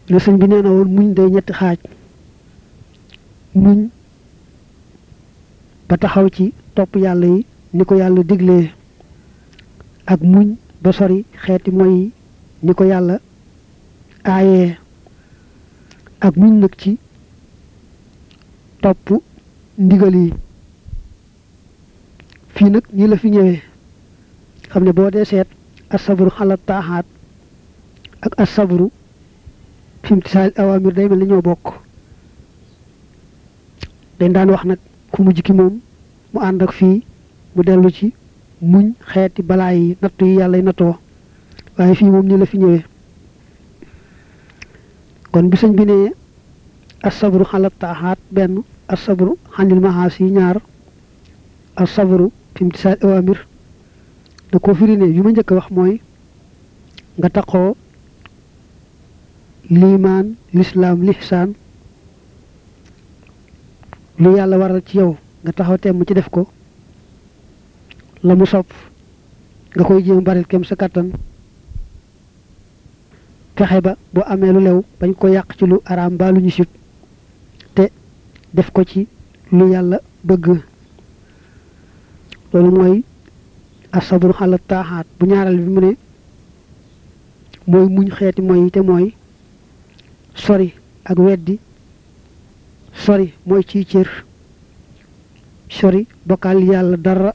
ne sëñ bi nee na woon muñ day ñetti xaaj muñ ba taxaw ci topp yàlla yi ni ko yàlla diglee ak muñ ba sori xeeti mooy ni ko yàlla aayee ak muñ nag ci topp ndigal yi fii nag ñi la fi ñëwee xam ne boo dee seet asabru xala taaxaat ak asabru fi imtisaal awaamir day mel ni ñoo bokk dañ daan wax nag ku mujj ki moom mu ànd ak fii mu dellu ci muñ xeeti balaa yi nattu yi yàlla nattoo waaye fii moom ñi la fi ñëwee kon bi sëñ bi ne asabru xala taaxaat benn asabru xanil mahaas yi ñaar asabru fi imtisaal awaamir da ko firi ne yu ma njëkk a wax mooy nga taqoo liimaan lislaam lihsaan lu yàlla waral ci yow nga taxaw temm ci def ko la mu sopp nga koy jéem baril kem sa kàttan fexe ba boo amee lu lew bañ ko yàq ci lu araam ba lu ñu sib te def ko ci lu yàlla bëgg loolu mooy asabru xala taaxaat bu ñaaral bi mu ne mooy muñ xeeti mooy te mooy sori ak weddi sori mooy ciy cër sori bokkaal yàlla dara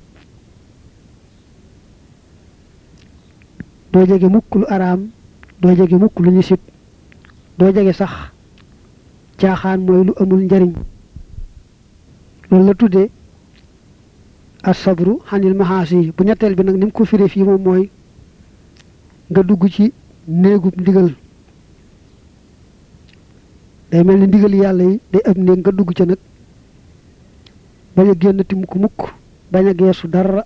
doo jege mukk lu araam doo jege mukk lu ñu sib doo jege sax caaxaan mooy lu amul njariñ loolu la tuddee asabru xanil mahaasi bu ñetteel bi nag ni mu ko firee fii moom mooy nga dugg ci néegub ndigal day mel ni ndigal yàlla yi day am néeg nga dugg ca nag bañ a génnati mukk bañ a geesu dara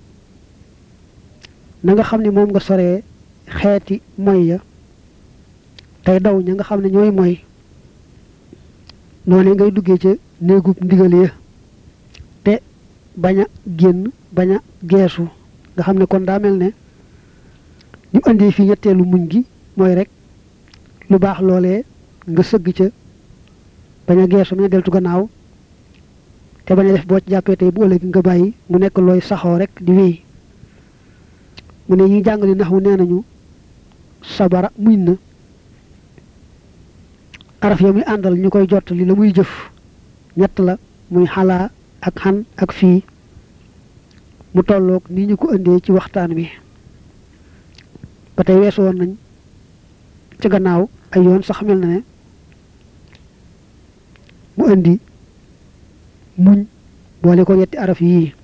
na nga xam ne moom nga soree xeeti moy ya tey daw ña nga xam ne ñooy moy noonu ngay duggee ca néegub ndigal ya te bañ a génn bañ a geesu nga xam ne kon daa mel ne ñu andi fii ñetteelu muñ gi mooy rek lu baax loolee nga sëgg ca bañ a geesu bañ a deltu gannaaw te bañ a def boo ci jàppee tey bu ëllëg nga bàyyi mu nekk looy saxoo rek di wéy mu ne ñi jàngale naxwu nee nañu sabara muñ na araf ya muy àndal ñu koy jot li la muy jëf ñett la muy xalaa ak xan ak fii mu tolloog ni ñu ko indee ci waxtaan wi ba tey weesu woon nañ ci gannaaw ay yoon sax mel na ne mu indi muñ boole ko yetti araf yii